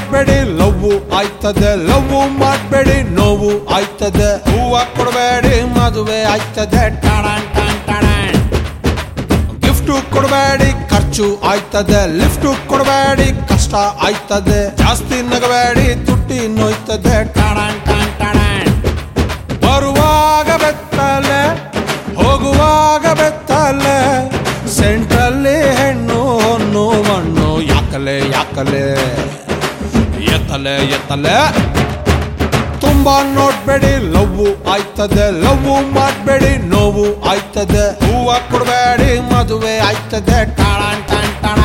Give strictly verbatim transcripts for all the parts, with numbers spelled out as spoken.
ನೋಡ್ಬೇಡಿ love ಆಯ್ತದೆ, love ಮಾಡ್ಬೇಡಿ ನೋವು ಆಯ್ತದೆ. ಹೂವ ಕೊಡಬೇಡಿ ಮದುವೆ ಆಯ್ತದೆ, ಗಿಫ್ಟ್ ಕೊಡಬೇಡಿ ಖರ್ಚು ಆಯ್ತದೆ, ಲಿಫ್ಟ್ ಕೊಡಬೇಡಿ ಕಷ್ಟ ಆಯ್ತದೆ. ಜಾಸ್ತಿ ನಗಬೇಡಿ ತುಟ್ಟಿ ನೋಯ್ತದೆ, ಬರುವಾಗ ಬೆತ್ತಲೆ ಹೋಗುವಾಗ ಬೆತ್ತಲೆ. ಸೆಂಟ್ರಲ್ಲಿ ಹೆಣ್ಣು ಹೊನ್ನು ಮಣ್ಣು ಯಾಕಲೆ ಯಾಕಲೆ ಎತ್ತಲೆ ಎತ್ತಲೆ. ತುಂಬಾ ನೋಡ್ಬೇಡಿ ಲವ್ ಆಯ್ತದೆ, ಲವ್ ಮಾಡ್ಬೇಡಿ ನೋವು ಆಯ್ತದೆ. ಹೂವ ಕೊಡಬೇಡಿ ಮದುವೆ ಆಯ್ತದೆ, ಟಾಣ್ ಟಾಣ್ ಟಾಣ್.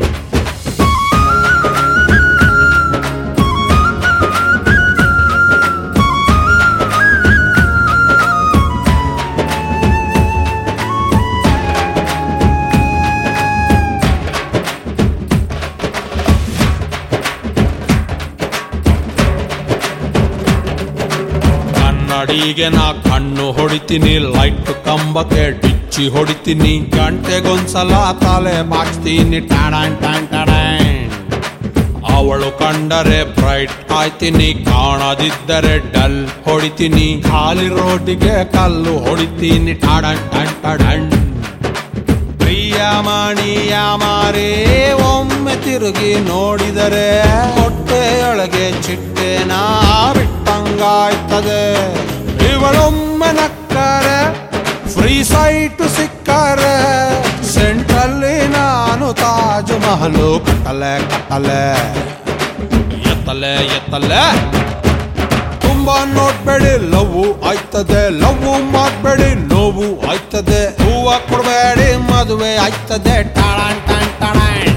ಕನ್ನಡಿಗೆ ನಾ ಕಣ್ಣು ಹೊಡಿತೀನಿ, ಲೈಟ್ ಕಂಬಕ್ಕೆ ಡಿಚ್ಚಿ ಹೊಡಿತೀನಿ. ಗಂಟೆಗೊಂದ್ಸಲ ತಲೆ ಬಾಚ್ತೀನಿ, ಟಾಣ್ ಟಾಣ್ ಟಾಣ್. ಅವಳು ಕಂಡರೆ ಬ್ರೈಟ್ ಆಯ್ತೀನಿ, ಕಾಣದಿದ್ದರೆ ಡಲ್ ಹೊಡಿತೀನಿ. ಖಾಲಿ ರೋಡಿಗೆ ಕಲ್ಲು ಹೊಡಿತೀನಿ, ಟಾಣ್ ಟಾಣ್ ಟಾಣ್. ಪ್ರಿಯ ಮಣಿಯ ಮಾರೇ ಒಮ್ಮೆ ತಿರುಗಿ ನೋಡಿದರೆ ಹೊಟ್ಟೆಯೊಳಗೆ ಚಿಟ್ಟೆನ ಬಿಟ್ಟಂಗಾಯ್ತದೆ. ಇವಳೊಮ್ಮೆ ನಕ್ಕರೆ ಫ್ರೀ ಸೈಟ್ ಸಿಕ್ಕರೆ, ಸೆಂಟ್ರಲ್ಲಿ ನಾನು ತಾಜ್ ಮಹಲು ಕಟ್ಟಲೆ ಕಟ್ಟಲೆ ಎತ್ತಲೆ ಎತ್ತಲೆ. ತುಂಬಾ ನೋಡ್ಬೇಡಿ ಲವ್ ಆಯ್ತದೆ, ಲವ್ ಮಾಡ್ಬೇಡಿ ನೋವು ಆಯ್ತದೆ. ಹೂವ ಕೊಡಬೇಡಿ ಮದುವೆ ಆಯ್ತದೆ, ಟಾಣ್ ಟಾಣ್ ಟಾಣ್.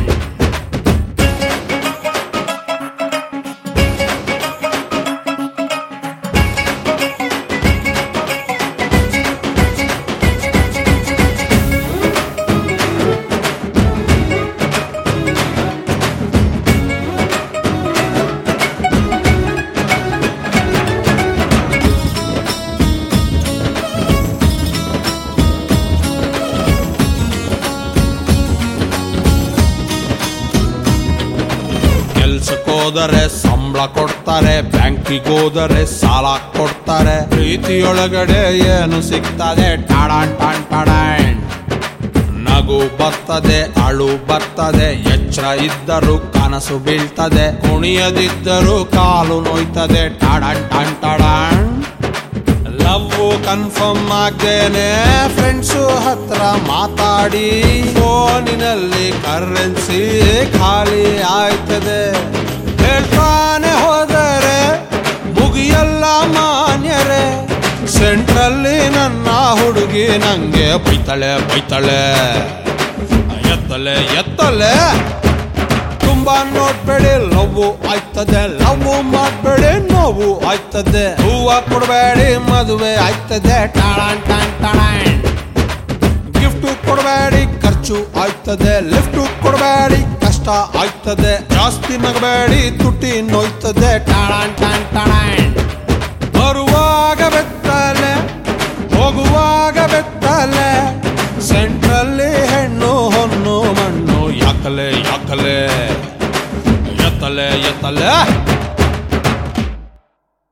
ಹೋದರೆ ಸಂಬಳ ಕೊಡ್ತಾರೆ, ಬ್ಯಾಂಕಿಗೆ ಹೋದರೆ ಸಾಲ ಕೊಡ್ತಾರೆ. ಪ್ರೀತಿಯೊಳಗಡೆ ಏನು ಸಿಗ್ತದೆ, ಟಾಣ್ ಟಾಣ್ ಟಾಣ್. ನಗು ಬರ್ತದೆ ಅಳು ಬರ್ತದೆ, ಎಚ್ಚರ ಇದ್ದರೂ ಕನಸು ಬೀಳ್ತದೆ. ಕುಣಿಯದಿದ್ದರೂ ಕಾಲು ನೋಯ್ತದೆ, ಟಾಣ್ ಟಾಣ್ ಟಾಣ್. ಲವ್ ಕನ್ಫರ್ಮ್ ಆಗ್ದೇನೆ ಫ್ರೆಂಡ್ಸು ಹತ್ರ ಮಾತಾಡಿ, ಫೋನಿನಲ್ಲಿ ಕರೆನ್ಸಿ ಖಾಲಿ ಆಯ್ತದೆ. ಹೇಳ್ತಾನೆ ಹೋದರೆ ಮುಗಿಯಲ್ಲ ಮಾನ್ಯರೇ, ಸೆಂಟ್ರಲ್ಲಿ ನನ್ನ ಹುಡುಗಿ ನಂಗೆ ಬೈತಳೆ ಬೈತಳೆ ಎತ್ತಲೆ ಎತ್ತಲೆ. ತುಂಬಾ ನೋಡ್ಬೇಡಿ ಲವ್ ಆಯ್ತದೆ, ಲವ್ ಮಾಡ್ಬೇಡಿ ನೋವು ಆಯ್ತದೆ. ಹೂವ ಕೊಡಬೇಡಿ ಮದುವೆ ಆಯ್ತದೆ, ಟಾಣ್ ಟಾಣ್ ಟಾಣ್. ಗಿಫ್ಟ್ ಕೊಡಬೇಡಿ ಖರ್ಚು ಆಯ್ತದೆ, ಲಿಫ್ಟ್ ಕೊಡಬೇಡಿ ಕಷ್ಟ ಆಯ್ತದೆ. ಜಾಸ್ತಿ ನಗಬೇಡಿ ತುಟಿ ನೋಯ್ತದೆ, ಟಾಣ್ ಟಾಣ್ ಟಾಣ್. ಬರುವಾಗ ಬೆತ್ತಲೆ ಹೋಗುವಾಗ ಬೆತ್ತಲೆ, ಸೆಂಟ್ರಲ್ಲಿ ಹೆಣ್ಣು ಹೊನ್ನು ಮಣ್ಣು ಯಾಕಲೆ ಯಾಕಲೆ ಎತ್ತಲೆ ಎತ್ತಲೆ.